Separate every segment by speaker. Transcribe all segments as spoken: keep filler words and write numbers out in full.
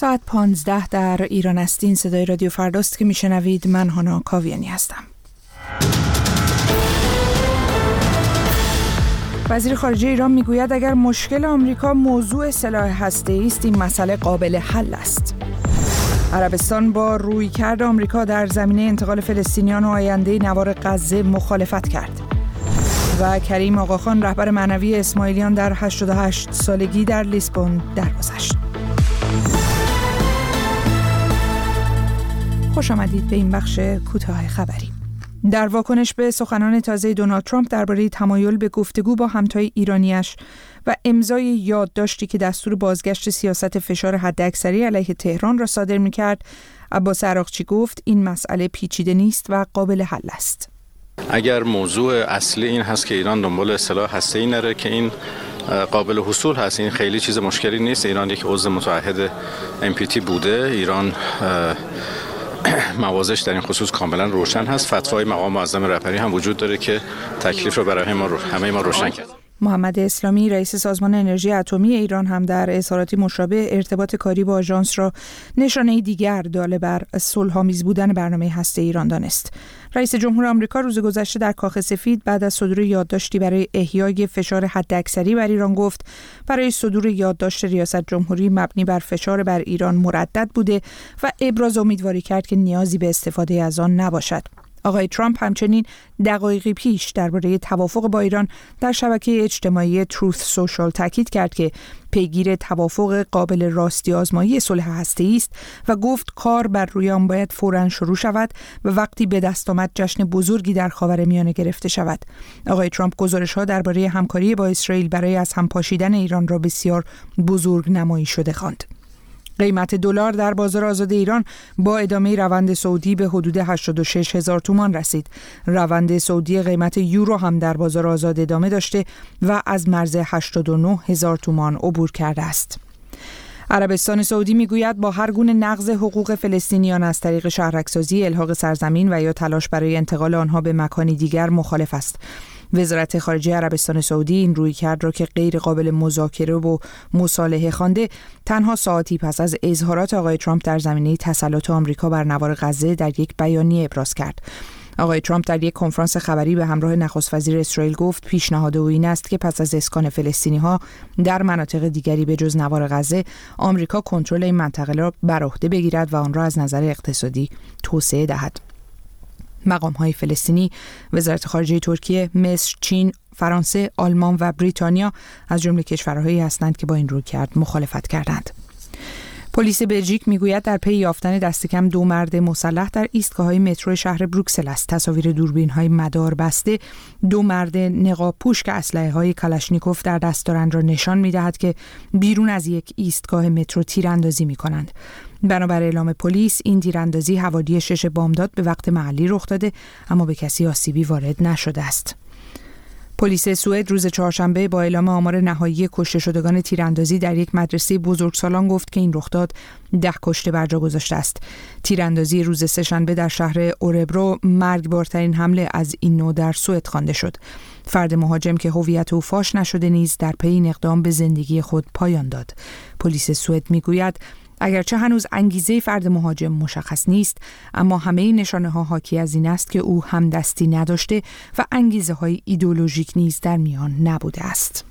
Speaker 1: ساعت پانزده در ایران است. این صدای رادیو فرداست که میشنوید. من هانا کاویانی هستم. وزیر خارجه ایران میگوید اگر مشکل آمریکا موضوع سلاح هسته‌ای است، این مسئله قابل حل است. عربستان با رویکرد آمریکا در زمینه انتقال فلسطینیان و آینده نوار غزه مخالفت کرد. و کریم آقاخان رهبر معنوی اسماعیلیان در هشتاد و هشت سالگی در لیسبون درگذشت. خوش آمدید به این بخش کوتاه خبری. در واکنش به سخنان تازه دونالد ترامپ درباره تمایل به گفتگو با همتای ایرانیش و امضای یادداشتی که دستور بازگشت سیاست فشار حداکثری علیه تهران را صادر می‌کرد، عباس عراقچی گفت این مسئله پیچیده نیست و قابل حل است.
Speaker 2: اگر موضوع اصلی این هست که ایران دنبال سلاح هسته‌ای نره که این قابل حصول هست، این خیلی چیز مشکلی نیست. ایران یک عضو متعهد ام پی تی بوده. ایران موازش در این خصوص کاملا روشن هست. فتوای مقام معظم رهبری هم وجود داره که تکلیف رو برای ما رو همه ما روشن کرد.
Speaker 1: محمد اسلامی رئیس سازمان انرژی اتمی ایران هم در اظهاراتی مشابه ارتباط کاری با آژانس را نشانه دیگر داله بر صلح‌آمیز بودن برنامه هسته ایران دانست. رئیس جمهور آمریکا روز گذشته در کاخ سفید بعد از صدور یادداشتی برای احیای فشار حداکثری بر ایران گفت برای صدور یادداشت ریاست جمهوری مبنی بر فشار بر ایران مردد بوده و ابراز امیدواری کرد که نیازی به استفاده از آن نباشد. آقای ترامپ همچنین دقایقی پیش درباره توافق با ایران در شبکه اجتماعی تروث سوشال تاکید کرد که پیگیر توافق قابل راستی آزمایی صلح هسته‌ای است و گفت کار بر روی آن باید فوراً شروع شود و وقتی به دست آمد جشن بزرگی در خاورمیانه گرفته شود. آقای ترامپ گزارش‌ها درباره همکاری با اسرائیل برای از هم پاشیدن ایران را بسیار بزرگ نمایی شده خواند. قیمت دلار در بازار آزاد ایران با ادامه روند صعودی به حدود هشتاد و شش هزار تومان رسید. روند صعودی قیمت یورو هم در بازار آزاد ادامه داشته و از مرز هشتاد و نه هزار تومان عبور کرده است. عربستان سعودی میگوید با هر گونه نقض حقوق فلسطینیان از طریق شهرک‌سازی، الحاق سرزمین و یا تلاش برای انتقال آنها به مکانی دیگر مخالف است. وزارت خارجه عربستان سعودی این رویکرد را که غیر قابل مذاکره و مصالحه خوانده، تنها ساعتی پس از اظهارات آقای ترامپ در زمینه تسلط آمریکا بر نوار غزه در یک بیانیه ابراز کرد. آقای ترامپ در یک کنفرانس خبری به همراه نخست وزیر اسرائیل گفت پیشنهاد او این است که پس از اسکان فلسطینی‌ها در مناطق دیگری به جز نوار غزه، آمریکا کنترل این منطقه را بر عهده بگیرد و آن را از نظر اقتصادی توسعه دهد. مقام‌های فلسطینی، وزارت خارجه ترکیه، مصر، چین، فرانسه، آلمان و بریتانیا از جمله کشورهایی هستند که با این رویکرد مخالفت کردند. پلیس بلژیک میگوید در پی یافتن دست کم دو مرد مسلح در ایستگاه‌های مترو شهر بروکسل است. تصاویر دوربین‌های مدار بسته دو مرد نقاب پوش که اسلحه‌های کلاشنیکوف در دست دارند را نشان می‌دهد که بیرون از یک ایستگاه مترو تیراندازی می‌کنند. بنابر اعلام پلیس این تیراندازی حوالی شش بامداد به وقت محلی رخ داده اما به کسی آسیبی وارد نشده است. پلیس سوئد روز چهارشنبه با اعلام آمار نهایی کشته شدگان تیراندازی در یک مدرسه بزرگسالان گفت که این رخداد ده کشته بر جا گذاشته است. تیراندازی روز سه‌شنبه در شهر اوربرو مرگبارترین حمله از این نوع در سوئد خوانده شد. فرد مهاجم که هویت او فاش نشده نیز در پی این اقدام به زندگی خود پایان داد. پلیس سوئد میگوید اگرچه هنوز انگیزه فرد مهاجم مشخص نیست، اما همه نشانه ها حاکی از این است که او همدستی نداشته و انگیزه های ایدئولوژیک نیز در میان نبوده است.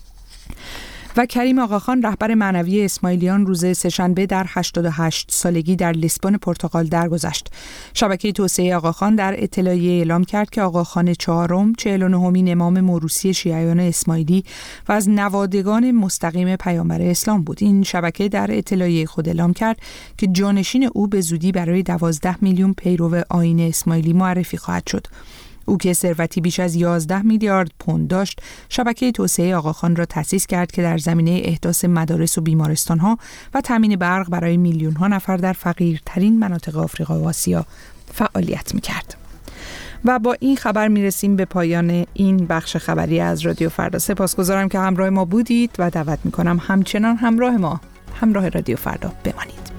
Speaker 1: و کریم آقاخان رهبر معنوی اسماعیلیان روز سه‌شنبه در هشتاد و هشت سالگی در لیسبون پرتغال درگذشت. شبکه توسعه آقاخان در اطلاعیه اعلام کرد که آقاخان چهارم چهل و نهمین امام موروثی شیعیان اسماعیلی و از نوادگان مستقیم پیامبر اسلام بود. این شبکه در اطلاعیه خود اعلام کرد که جانشین او به زودی برای دوازده میلیون پیرو آیین اسماعیلی معرفی خواهد شد. او که ثروتی بیش از یازده میلیارد پوند داشت، شبکه توسعه آقاخان را تأسیس کرد که در زمینه احداث مدارس و بیمارستان‌ها و تامین برق برای میلیون‌ها نفر در فقیرترین مناطق آفریقا و آسیا فعالیت می‌کرد. و با این خبر میرسیم به پایان این بخش خبری از رادیو فردا. سپاسگزارم که همراه ما بودید و دعوت می‌کنم همچنان همراه ما، همراه رادیو فردا بمانید.